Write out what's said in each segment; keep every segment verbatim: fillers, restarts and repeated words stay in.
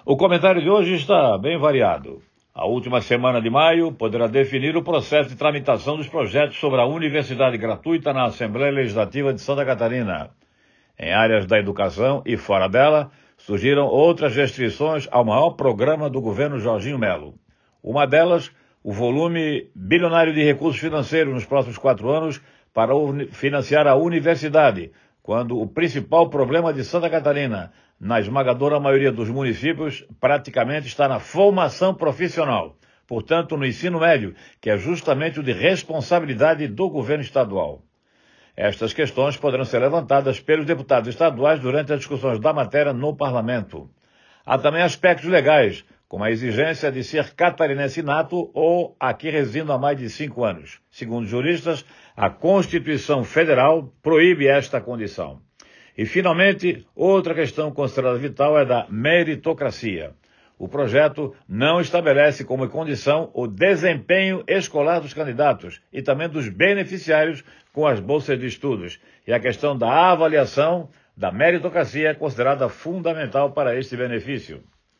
O comentário de hoje está bem variado. A última semana de maio poderá definir o processo de tramitação dos projetos sobre a universidade gratuita na Assembleia Legislativa de Santa Catarina. Em áreas da educação e fora dela, surgiram outras restrições ao maior programa do governo Jorginho Melo. Uma delas, o volume bilionário de recursos financeiros nos próximos quatro anos para financiar a universidade, quando o principal problema de Santa Catarina, na esmagadora maioria dos municípios, praticamente está na formação profissional, portanto no ensino médio, que é justamente o de responsabilidade do governo estadual. Estas questões poderão ser levantadas pelos deputados estaduais durante as discussões da matéria no parlamento. Há também aspectos legais, como a exigência de ser catarinense nato ou aqui residindo há mais de cinco anos. Segundo juristas, a Constituição Federal proíbe esta condição. E, finalmente, outra questão considerada vital é da meritocracia. O projeto não estabelece como condição o desempenho escolar dos candidatos e também dos beneficiários com as bolsas de estudos. E a questão da avaliação da meritocracia é considerada fundamental para este benefício.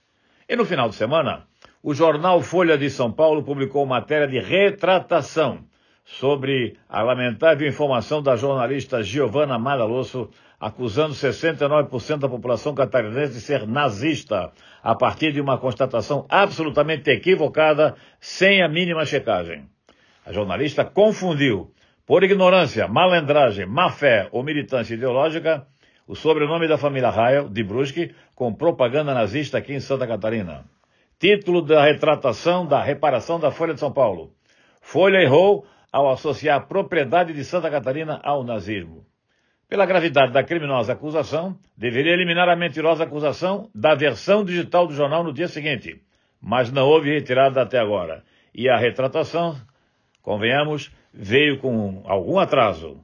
E no final de semana, o jornal Folha de São Paulo publicou matéria de retratação sobre a lamentável informação da jornalista Giovana Madalosso, acusando sessenta e nove por cento da população catarinense de ser nazista, a partir de uma constatação absolutamente equivocada, sem a mínima checagem. A jornalista confundiu, por ignorância, malandragem, má-fé ou militância ideológica, o sobrenome da família Rael, de Brusque, com propaganda nazista aqui em Santa Catarina. Título da retratação da reparação da Folha de São Paulo. Folha errou ao associar a propriedade de Santa Catarina ao nazismo. Pela gravidade da criminosa acusação, deveria eliminar a mentirosa acusação da versão digital do jornal no dia seguinte, mas não houve retirada até agora. E a retratação, convenhamos, veio com algum atraso.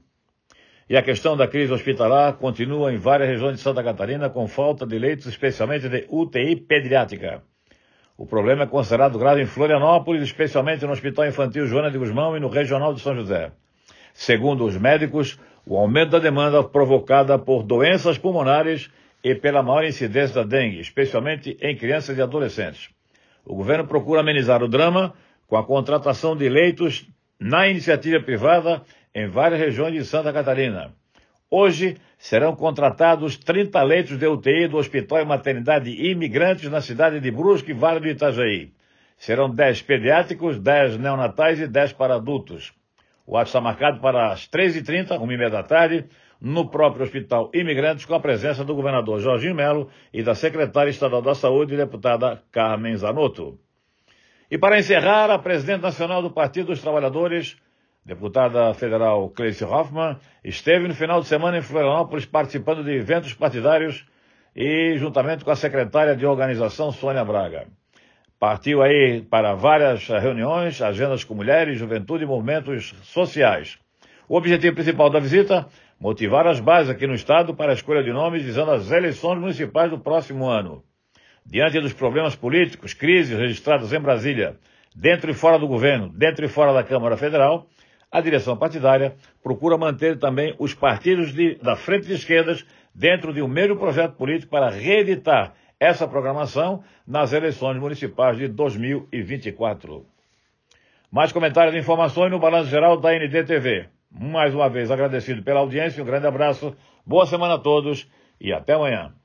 E a questão da crise hospitalar continua em várias regiões de Santa Catarina com falta de leitos, especialmente de U T I pediátrica. O problema é considerado grave em Florianópolis, especialmente no Hospital Infantil Joana de Guzmão e no Regional de São José. Segundo os médicos, o aumento da demanda provocada por doenças pulmonares e pela maior incidência da dengue, especialmente em crianças e adolescentes. O governo procura amenizar o drama com a contratação de leitos na iniciativa privada em várias regiões de Santa Catarina. Hoje serão contratados trinta leitos de U T I do Hospital e Maternidade Imigrantes na cidade de Brusque e Vale do Itajaí. Serão dez pediátricos, dez neonatais e dez para adultos. O ato está marcado para as três e trinta, uma e meia da tarde, no próprio Hospital Imigrantes, com a presença do governador Jorginho Melo e da secretária estadual da Saúde, deputada Carmen Zanotto. E para encerrar, a presidente nacional do Partido dos Trabalhadores, deputada federal Cleice Hoffmann, esteve no final de semana em Florianópolis participando de eventos partidários e juntamente com a secretária de organização Sônia Braga. Partiu aí para várias reuniões, agendas com mulheres, juventude e movimentos sociais. O objetivo principal da visita, motivar as bases aqui no estado para a escolha de nomes visando as eleições municipais do próximo ano. Diante dos problemas políticos, crises registradas em Brasília, dentro e fora do governo, dentro e fora da Câmara Federal, a direção partidária procura manter também os partidos de, da frente de esquerdas dentro de um mesmo projeto político para reeditar essa programação nas eleições municipais de dois mil e vinte e quatro. Mais comentários e informações no Balanço Geral da N D T V. Mais uma vez agradecido pela audiência, um grande abraço, boa semana a todos e até amanhã.